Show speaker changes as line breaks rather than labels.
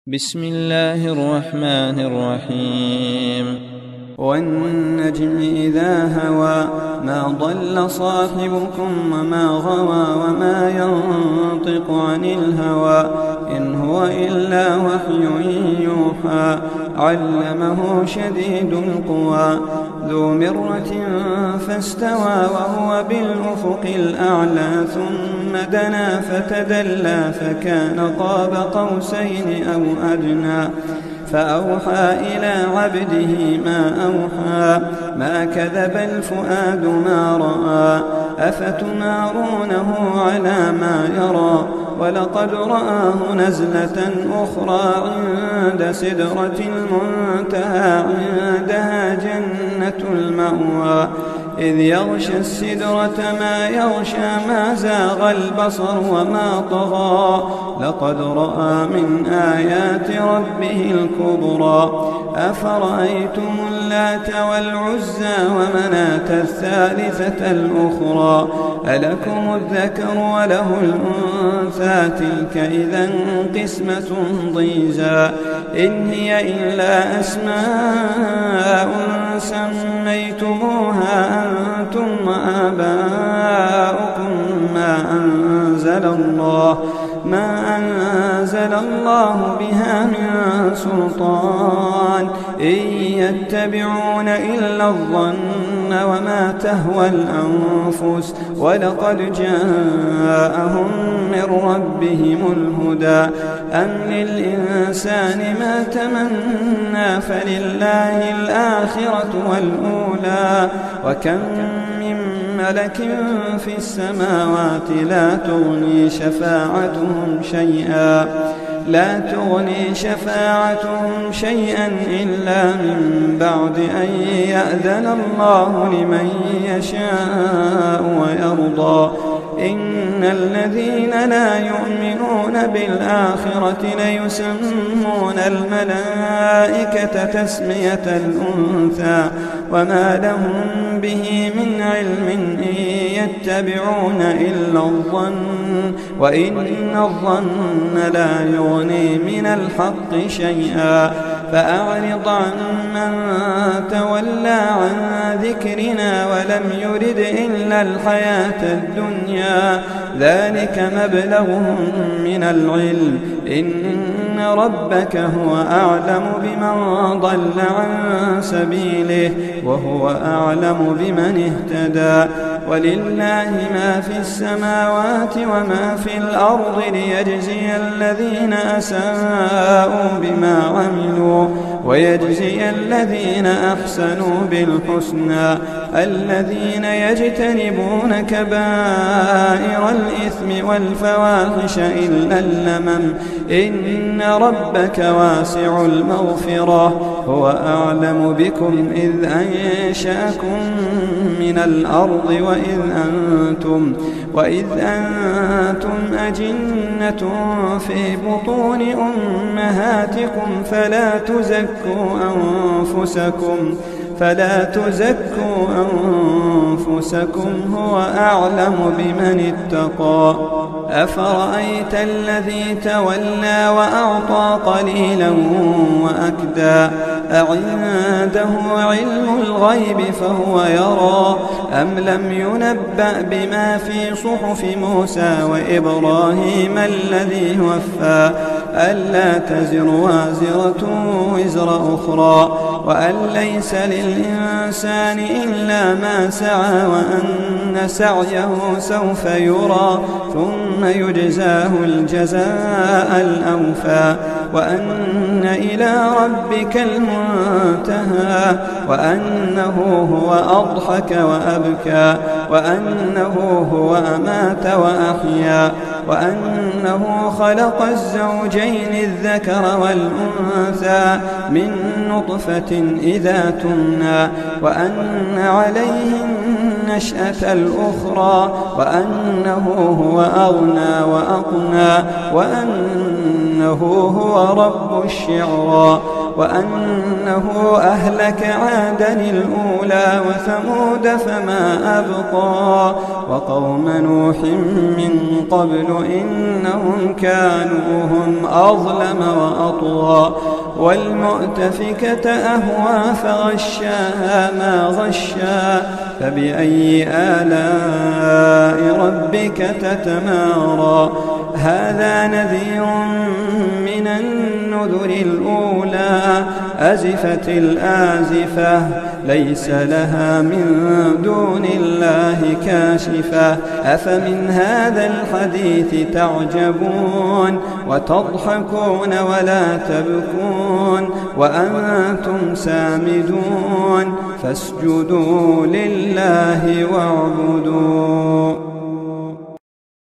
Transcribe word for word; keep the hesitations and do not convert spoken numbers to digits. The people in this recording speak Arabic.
بسم الله الرحمن الرحيم
والنجم إذا هوى ما ضل صاحبكم وما غوى وما ينطق عن الهوى إن هو إلا وحي يوحى علمه شديد القوى ذو مرة فاستوى وهو بالأفق الأعلى ثم دنا فتدلى فكان قاب قوسين أو أدنى فأوحى إلى عبده ما أوحى ما كذب الفؤاد ما رأى أفتمارونه على ما يرى ولقد رآه نزلة أخرى عند سدرة المنتهى عندها جنة المأوى إذ يغشى السدرة ما يغشى ما زاغ البصر وما طغى لقد رأى من آيات ربه الكبرى أفرأيتم اللات والعزى ومناة الثالثة الأخرى ألكم الذكر وله الأنثى تلك إذا قسمة ضيزى إن هي إلا أسماء سميتموها أنتم وآباؤكم ما أنزل الله ما أنزل الله بها من سلطان إن يتبعون إلا الظن وما تهوى الأنفس ولقد جاءهم من ربهم الهدى أم للإنسان ما تمنى فلله الآخرة والأولى وكم من ملك في السماوات لا تغني شفاعتهم شيئا لا تغني شفاعتهم شيئا إلا من بعد أن يأذن الله لمن يشاء ويرضى إن الذين لا يؤمنون بالآخرة ليسمون الملائكة تسمية الأنثى وما لهم به من علم إن يتبعون إلا الظن وإن الظن لا يغني من الحق شيئا فأعرض عن من تولى عن ذكرنا ولم يرد إلا الحياة الدنيا ذلك مبلغهم من العلم إن ربك هو أعلم بمن ضل عن سبيله وهو أعلم بمن اهتدى ولله ما في السماوات وما في الأرض ليجزي الذين أساءوا بما عملوا ويجزي الذين أحسنوا بالحسنى الذين يجتنبون كبائر الإثم والفواحش إلا اللمم إن ربك واسع المغفرة هو أعلم بكم إذ أنشأكم من الأرض وإذ أنتم وإذ أنتم أجنة في بطون أمهاتكم فلا تزكوا أنفسكم فلا تزكوا أنفسكم هو أعلم بمن اتقى أفرأيت الذي تولى وأعطى قليلا وأكدى أعنده علم الغيب فهو يرى أم لم ينبأ بما في صحف موسى وإبراهيم الذي وفى ألا تزر وازرة وزر أخرى وأن ليس للإنسان إلا ما سعى وأن سعيه سوف يرى ثم يجزاه الجزاء الأوفى وأن إلى ربك المنتهى وأنه هو أضحك وأبكى وأنه هو أمات وأحيا وأنه خلق الزوجين الذكر والأنثى من نطفة إذا تمنى وأن عليه النشأة الأخرى وأنه هو أغنى وأقنى وأن وأنه هو رب الشعرى وأنه أهلك عادا الأولى وثمود فما أبقى وقوم نوح من قبل إنهم كانوا هم أظلم وأطغى والمؤتفكة أهوى فغشاها ما غشا فبأي آلاء ربك تتمارى هذا نذير من النذر الأولى أزفت الآزفة ليس لها من دون الله كاشفة أفمن هذا الحديث تعجبون وتضحكون ولا تبكون وأنتم سامدون فاسجدوا لله واعبدوا.